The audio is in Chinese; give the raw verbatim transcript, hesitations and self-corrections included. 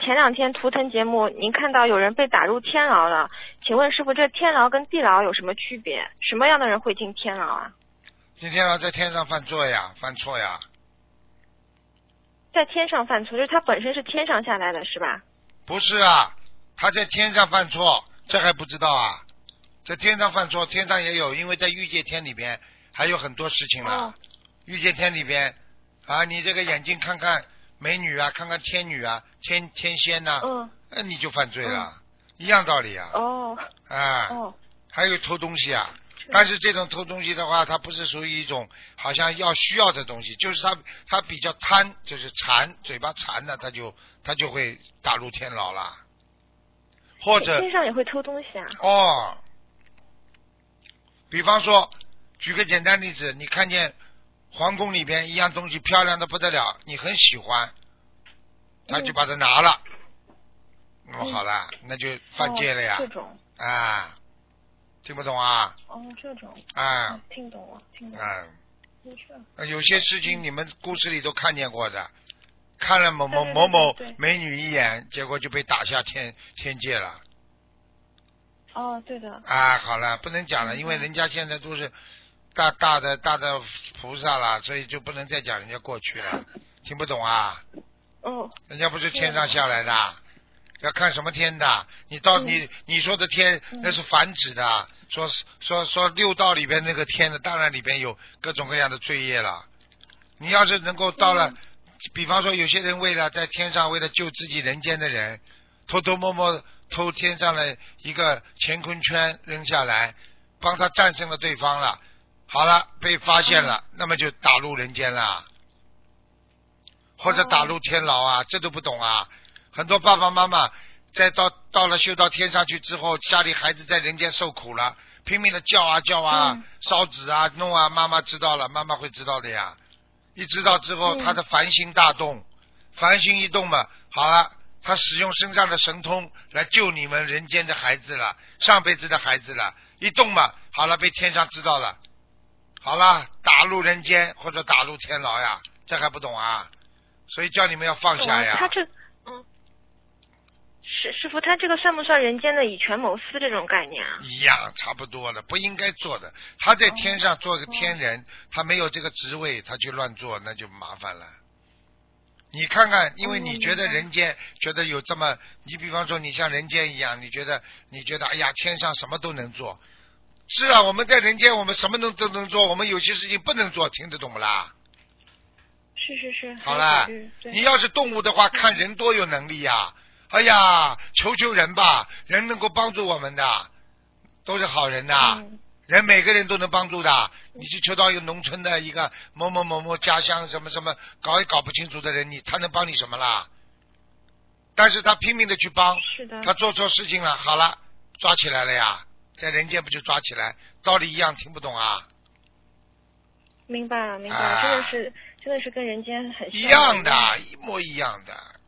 前两天图腾节目，您看到有人被打入天牢了，请问师傅，这天牢跟地牢有什么区别？什么样的人会进天牢啊？ 进天牢在天上犯错呀，犯错呀。 在天上犯错，就是他本身是天上下来的是吧？ 不是啊，他在天上犯错，这还不知道啊？在天上犯错，天上也有，因为在欲界天里边还有很多事情了。 哦、 欲界天里边啊，你这个眼睛看看美女啊，看看天女啊，天天仙呐、啊， 嗯， 那你就犯罪了， 嗯、 一样道理啊。 哦。 啊。 哦。 还有偷东西啊。但是这种偷东西的话，它不是属于一种好像要需要的东西，就是他他比较贪，就是馋，嘴巴馋的，他就他就会打入天牢了。或者天上也会偷东西啊？ 哦，比方说，举个简单例子，你看见皇宫里边一样东西漂亮的不得了，你很喜欢，他就把它拿了，那么、嗯、好了，那就犯戒了呀。 哦、这种啊。听不懂啊？ 哦，这种啊、 嗯，听懂了，听懂了。啊、 嗯，有些事情你们故事里都看见过的，看了某某某某美女一眼，结果就被打下天天界了。 哦，对的。 啊，好了，不能讲了，因为人家现在都是大大的大的菩萨了，所以就不能再讲人家过去了。听不懂啊？ 哦。 人家不是天上下来的。要看什么天的？你到、嗯、你你说的天、嗯、那是繁殖的，说说说六道里边那个天的，当然里边有各种各样的罪业了。你要是能够到了，嗯、比方说有些人为了在天上为了救自己人间的人，偷偷摸摸偷天上的一个乾坤圈扔下来，帮他战胜了对方了，好了被发现了，嗯、那么就打入人间了，或者打入天牢啊，哦、这都不懂啊。很多爸爸妈妈在到到了修到天上去之后，家里孩子在人间受苦了，拼命的叫啊叫啊，嗯、烧纸啊弄啊，妈妈知道了，妈妈会知道的呀。一知道之后，他的凡心大动，凡心一动嘛，好了，他使用身上的神通来救你们人间的孩子了，上辈子的孩子了，一动嘛，好了，被天上知道了，好了，打入人间或者打入天牢呀，这还不懂啊？所以叫你们要放下呀。 他这嗯。师师傅，他这个算不算人间的以权谋私这种概念啊？ 一样，差不多了，不应该做的。他在天上做个天人，哦、他没有这个职位，他去乱做，那就麻烦了。你看看，因为你觉得人间、哦、觉得有这么，你比方说你像人间一样，你觉得你觉得哎呀，天上什么都能做。是啊，我们在人间，我们什么都都能做，我们有些事情不能做，听得懂不啦？ 是是是。 好了，你要是动物的话，看人多有能力呀、啊。哎呀，求求人吧，人能够帮助我们的，都是好人的，嗯、人每个人都能帮助的。你去求到一个农村的一个某某某某家乡什么什么搞也搞不清楚的人，你他能帮你什么啦？但是他拼命的去帮， 是的， 他做错事情了，好了，抓起来了呀，在人间不就抓起来，道理一样，听不懂啊？ 明白了，明白了，啊、真的是真的是跟人间很像一样的，一模一样的。